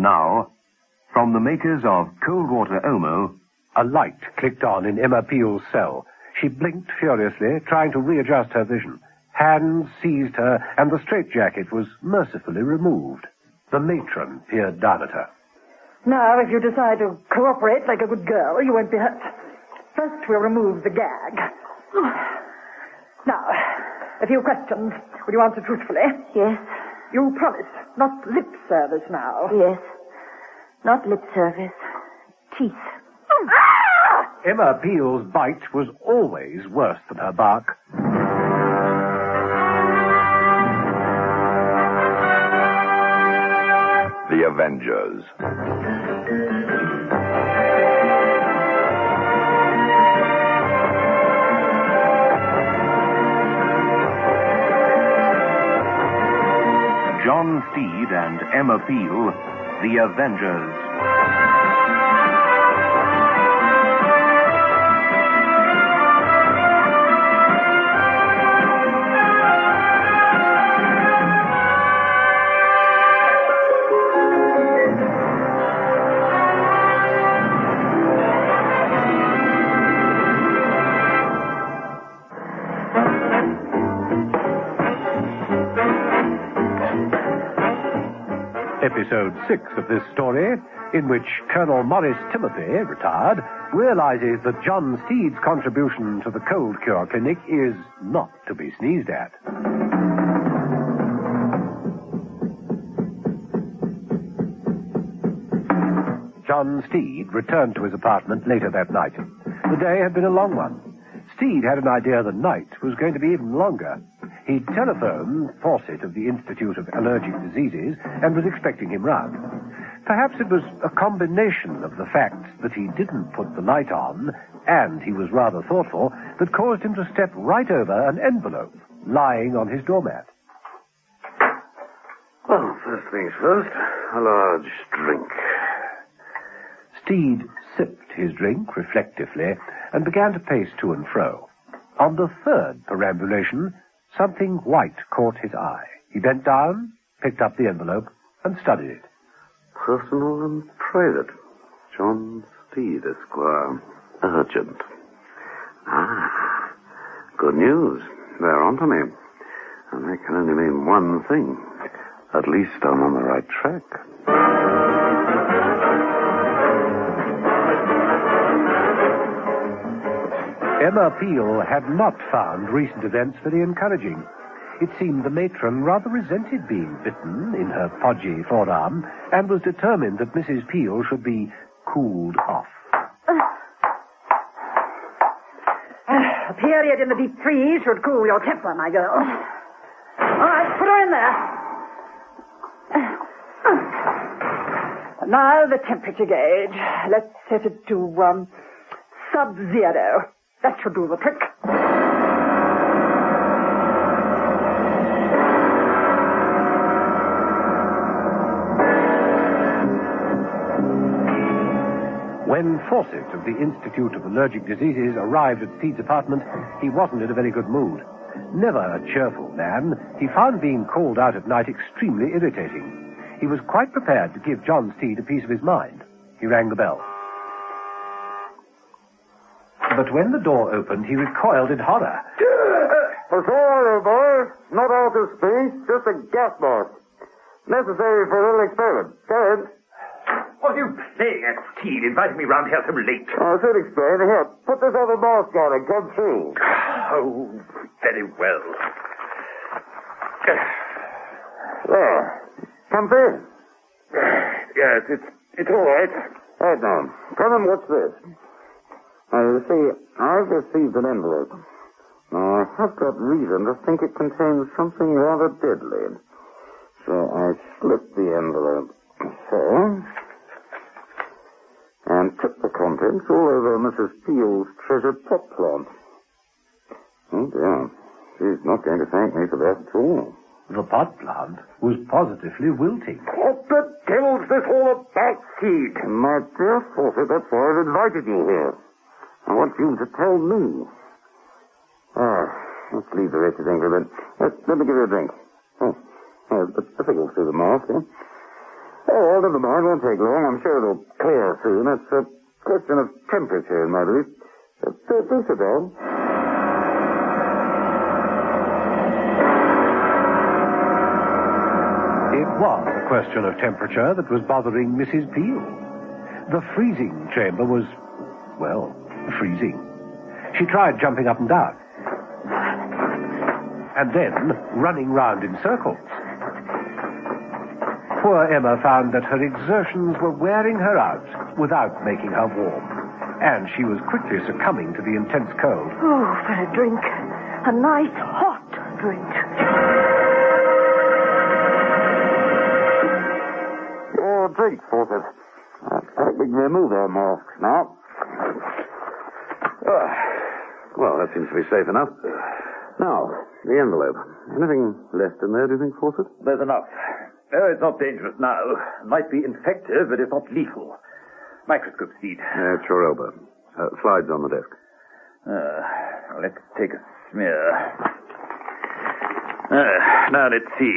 now, from the makers of Cold Water Omo... A light clicked on in Emma Peel's cell. She blinked furiously, trying to readjust her vision. Hands seized her, and the straitjacket was mercifully removed. The matron peered down at her. Now, if you decide to cooperate like a good girl, you won't be hurt. First, we'll remove the gag. Now, a few questions. Will you answer truthfully? Yes. You promise, not lip service now. Yes. Not lip service. Teeth. Emma Peel's bite was always worse than her bark. The Avengers. John Steed and Emma Peel, The Avengers. Episode 6 of this story, in which Colonel Morris Timothy, retired, realizes that John Steed's contribution to the cold cure clinic is not to be sneezed at. John Steed returned to his apartment later that night. The day had been a long one. Steed had an idea the night was going to be even longer. He telephoned Fawcett of the Institute of Allergic Diseases and was expecting him round. Perhaps it was a combination of the fact that he didn't put the light on, and he was rather thoughtful, that caused him to step right over an envelope lying on his doormat. Well, first things first, a large drink. Steed sipped his drink reflectively and began to pace to and fro. On the third perambulation, something white caught his eye. He bent down, picked up the envelope, and studied it. Personal and private. John Steed, Esquire. Urgent. Ah, good news. They're on to me. And that can only mean one thing. At least I'm on the right track. Emma Peel had not found recent events very encouraging. It seemed the matron rather resented being bitten in her podgy forearm and was determined that Mrs. Peel should be cooled off. A period in the deep freeze should cool your temper, my girl. All right, put her in there. And now the temperature gauge. Let's set it to sub-zero. That should do the trick. When Fawcett of the Institute of Allergic Diseases arrived at Steed's apartment, he wasn't in a very good mood. Never a cheerful man, he found being called out at night extremely irritating. He was quite prepared to give John Steed a piece of his mind. He rang the bell. But when the door opened, he recoiled in horror. What's all boys? Not outer space, just a gas mask. Necessary for a little experiment. Go ahead. What are you playing at, Steed? Inviting me round here so late. I should explain. Here, put this other mask on and come through. Oh, very well. There. Comfy? Yes, it's all right. Right now. Come and watch this. Now, you see, I've received an envelope. Now, I have got reason to think it contains something rather deadly. So I slit the envelope. So. And took the contents all over Mrs. Peel's treasured pot plant. Oh, dear. She's not going to thank me for that at all. The pot plant was positively wilting. What the devil's this all about, Steed? My dear Fawcett, that's why I've invited you here. I want you to tell me. Let's leave the rest of things for a minute. Let me give you a drink. Oh, it's difficult through the mask, eh? Oh, never mind. Won't take long. I'm sure it'll clear soon. It's a question of temperature, I believe. Do sit down. It was a question of temperature that was bothering Mrs. Peel. The freezing chamber was, well, freezing. She tried jumping up and down, and then running round in circles. Poor Emma found that her exertions were wearing her out without making her warm, and she was quickly succumbing to the intense cold. Oh, for a drink. A nice hot drink. Your drink, Fawcett. I think we can remove our masks now. Well, that seems to be safe enough. Now, the envelope. Anything left in there, do you think, Fawcett? There's enough. Oh, it's not dangerous now. Might be infective, but it's not lethal. Microscope speed. At your elbow. Slides on the desk. Let's take a smear. Now, let's see.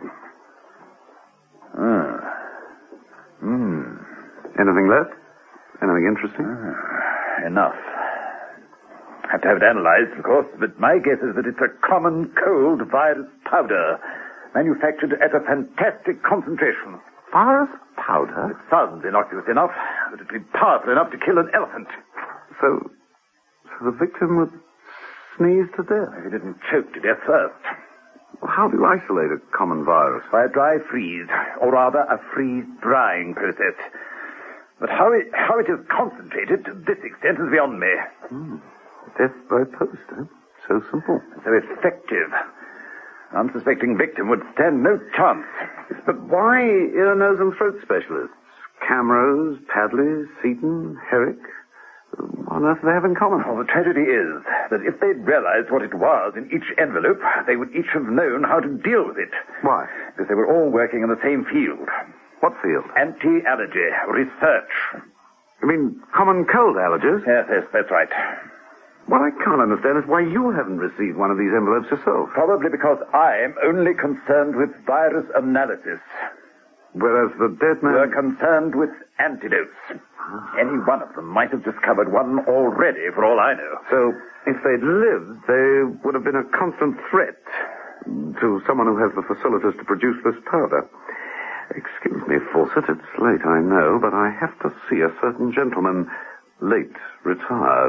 Anything left? Anything interesting? Enough. Have to have it analyzed, of course, but my guess is that it's a common cold virus powder, manufactured at a fantastic concentration. Virus powder? It sounds innocuous enough, but it'd be powerful enough to kill an elephant. So the victim would sneeze to death? If he didn't choke to death first. Well, how do you isolate a common virus? By a dry freeze, or rather a freeze-drying process. But how it is concentrated to this extent is beyond me. Death by post, eh? So simple. So effective. An unsuspecting victim would stand no chance. But why ear, nose, and throat specialists? Camrose, Padley, Seaton, Herrick? What on earth do they have in common? Well, the tragedy is that if they'd realized what it was in each envelope, they would each have known how to deal with it. Why? Because they were all working in the same field. What field? Anti-allergy research. You mean common cold allergies? Yes, that's right. What I can't understand is why you haven't received one of these envelopes yourself. Probably because I'm only concerned with virus analysis. Whereas the dead man... We're concerned with antidotes. Any one of them might have discovered one already, for all I know. So, if they'd lived, they would have been a constant threat to someone who has the facilities to produce this powder. Excuse me, Fawcett, it's late, I know, but I have to see a certain gentleman, late retired.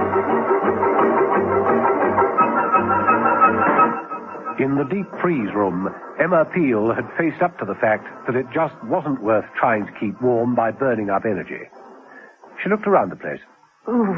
In the deep freeze room, Emma Peel had faced up to the fact that it just wasn't worth trying to keep warm by burning up energy. She looked around the place. Ooh.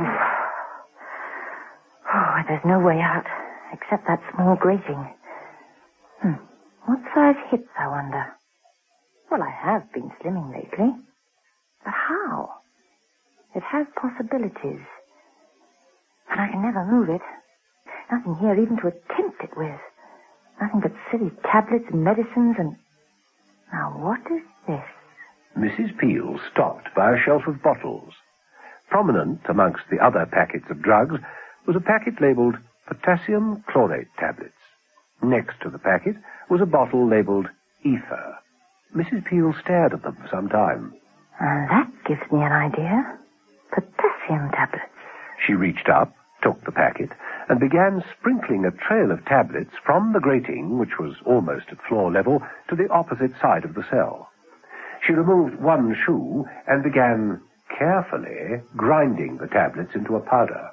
Oh, there's no way out, except that small grating. What size hips, I wonder? Well, I have been slimming lately. But how? It has possibilities. And I can never move it. Nothing here even to attempt it with. Nothing but silly tablets and medicines and... Now, what is this? Mrs. Peel stopped by a shelf of bottles. Prominent amongst the other packets of drugs was a packet labelled potassium chlorate tablets. Next to the packet was a bottle labelled ether. Mrs. Peel stared at them for some time. That gives me an idea. Potassium tablets. She reached up, took the packet, and began sprinkling a trail of tablets from the grating, which was almost at floor level, to the opposite side of the cell. She removed one shoe and began carefully grinding the tablets into a powder.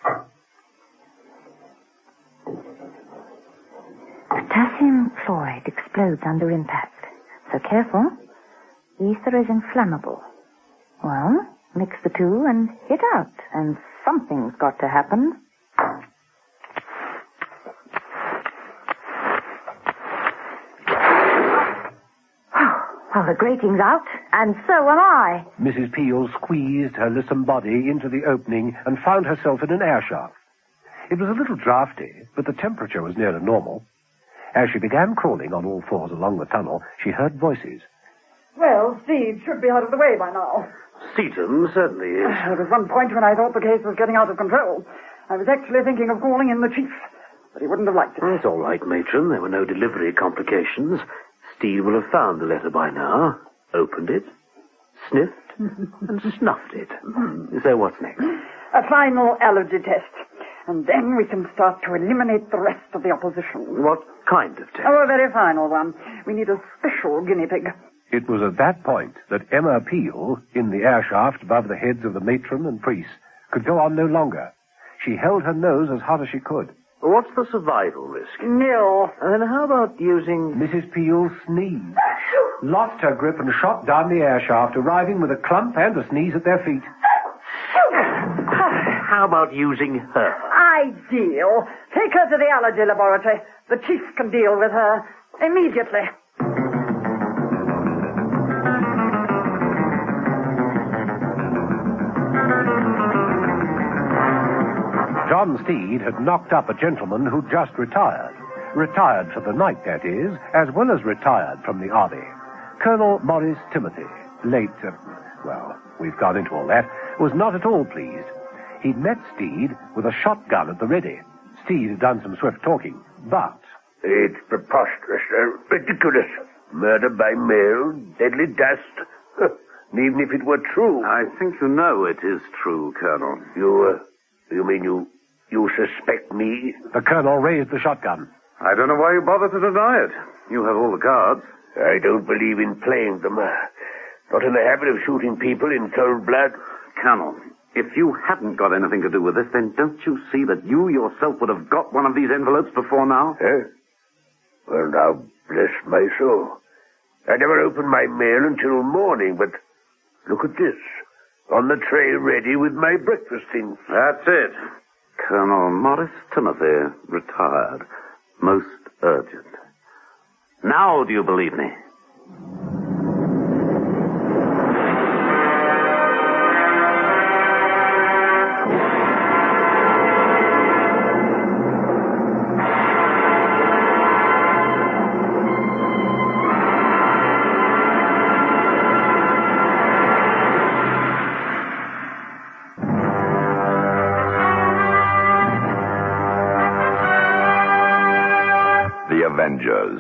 Potassium chloride explodes under impact. So careful. Ether is inflammable. Well, mix the two and hit out, and something's got to happen. Well, the grating's out, and so am I. Mrs. Peel squeezed her lissom body into the opening and found herself in an air shaft. It was a little drafty, but the temperature was nearer normal. As she began crawling on all fours along the tunnel, she heard voices. Well, Steve should be out of the way by now. Seaton certainly is. There was one point when I thought the case was getting out of control. I was actually thinking of calling in the chief, but he wouldn't have liked it. That's all right, Matron. There were no delivery complications. Steve will have found the letter by now. opened it, sniffed, and snuffed it. So what's next? A final allergy test. And then we can start to eliminate the rest of the opposition. What kind of test? Oh, a very final one. We need a special guinea pig. It was at that point that Emma Peel, in the air shaft above the heads of the matron and priest, could go on no longer. She held her nose as hard as she could. What's the survival risk? Nil. And how about using... Mrs. Peel sneezed, lost her grip and shot down the air shaft, arriving with a clump and a sneeze at their feet. How about using her? Ideal. Take her to the allergy laboratory. The chief can deal with her immediately. John Steed had knocked up a gentleman who'd just retired. Retired for the night, that is, as well as retired from the army. Colonel Morris Timothy, late, we've gone into all that, was not at all pleased. He'd met Steed with a shotgun at the ready. Steed had done some swift talking, but... It's preposterous, ridiculous. Murder by mail, deadly dust. Even if it were true. I think you know it is true, Colonel. You mean you suspect me? The colonel raised the shotgun. I don't know why you bother to deny it. You have all the cards. I don't believe in playing them. Not in the habit of shooting people in cold blood. Colonel, if you hadn't got anything to do with this, then don't you see that you yourself would have got one of these envelopes before now? Well, now, bless my soul. I never opened my mail until morning, but look at this. On the tray ready with my breakfast things. That's it. Colonel Morris Timothy, retired. Most urgent. Now do you believe me? The Avengers.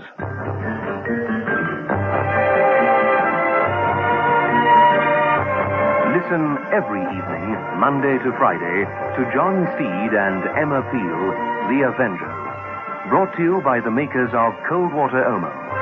Listen every evening, Monday to Friday, to John Steed and Emma Peel, The Avengers. Brought to you by the makers of Cold Water Omo.